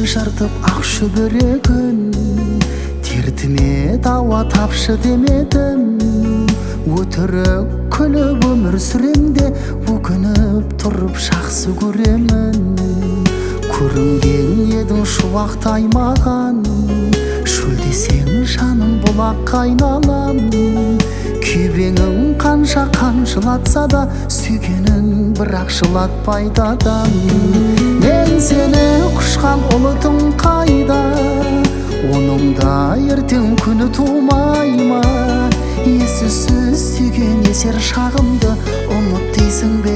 жыртып ақ шүберегін, дертіме дауа тапшы демедім. Өтірік күліп өмір сүремде, өкініп тұрып жақсы көремін. Көрінген едің шуақтай маған, шөлдесең жаным бұлаққа айналам. Күйбеңім қанша қамшылатса да, сүйгенін бірақ жылатпайды адам. Мен сені құшқан ұлытым қайда, оның да ертең күні тумай ма? Ессіз сүйген есер шағымды ұмыт дейсің бе?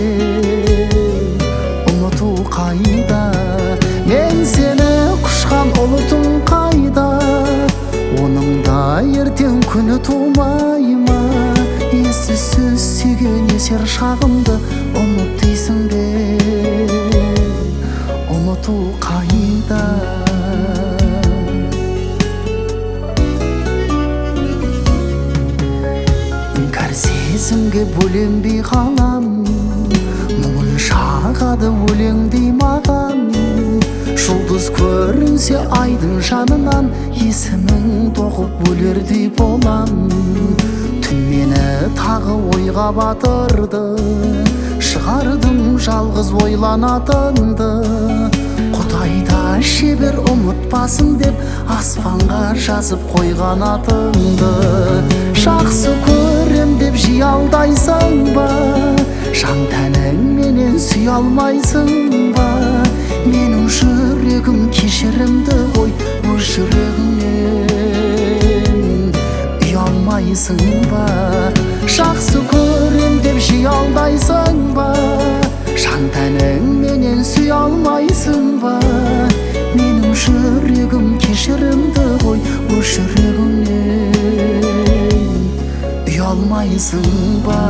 Ұмыту қайда? Мен сені құшқан ұлытым қайда, оның да ертең күні тумай ма? Ессіз сүйген есер шағымды ұмыт дейсің бе? Ұмыту қайда? Кәр сезімге бөленбей қалам, мұңын шағады өлеңдей маған. Жұлдыз көрінсе айдың жанынан, есімің тоқып өлердей болам. Түн мені тағы ойға батырды, шығардым жалғыз ойланатынды. Құдайда шебер ұмытпасын деп, аспанға жазып қойған атыңды. Жақсы көрем деп жиі алдайсың ба? Жан тәніңменен сүй алмайсың ба? Менің жүрегім кешірімді ғой, өз жүрегіңнен ұялмайсың ба? Жақсы көрем деп жиі алдайсың ба? Жан тәніңменен сүй алмайсың ба? Менің жүрегім кешірімді ғой, өз жүрегіңнен ұялмайсың ба?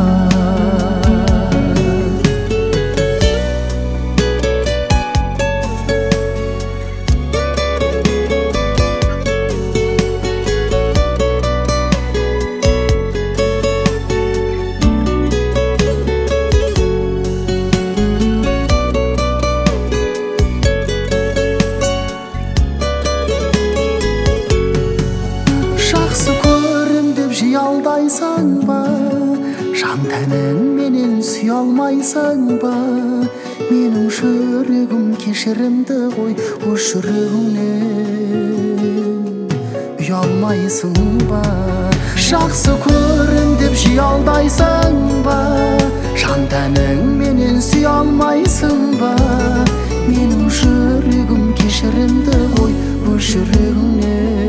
Алдайсың ба? Жан тәніңменен сүй алмайсың ба? Менің жүрегім кешірімді ғой, өз жүрегіңнен ұялмайсың ба? Жақсы көрем деп жиі алдайсың ба? Жан тәніңменен сүй алмайсың ба? Менің жүрегім кешірімді ғой, өз жүрегіңнен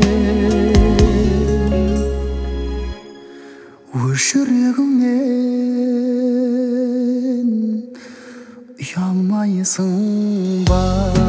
жүрегіңнен ұялмайсың ба?